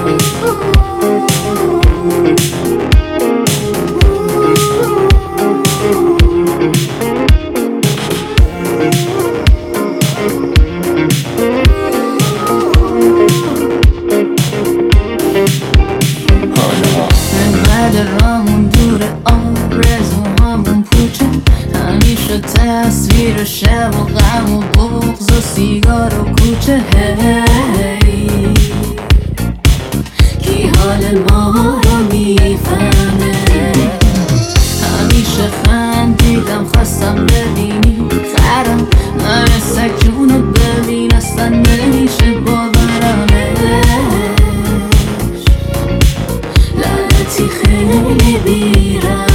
تصویر شب و غم و بغض و سیگار و کوچه هی کی حال ما رو میفهمه همیشه خندیدم خواستم ببینی خرم من سگ جونو ببین اصلا نمیشه باورمش لعنتی خیلی بیرحمه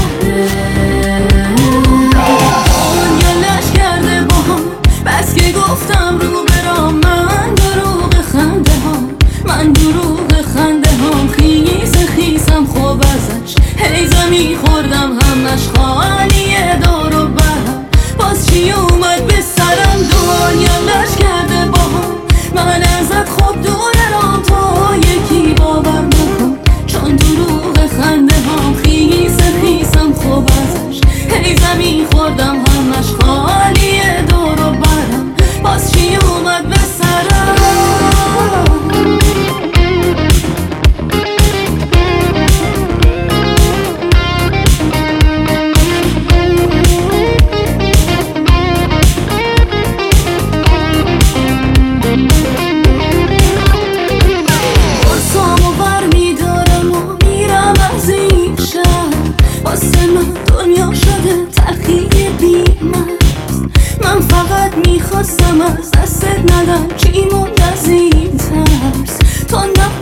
بس که گفتم رو برام من دروغ خنده ها من دروغ خنده ها خیسم خوب ازش هی زمین خوردم همش خالیه دور و برم باز چی اومد به سرم دنیا لش کرده با من ازت خوب دورم تو یکی باور نکن چون دروغ خنده ها خیسم خوب ازش هی زمین خوردم همش خالیه دور و برم باز چی اومد به سرم برسامو بر میدارم و میرم از این شهر واسه من دنیا شده تلخی بی‌مرز من فقط میخواستم از دستت ندم چی موند از این ترس تو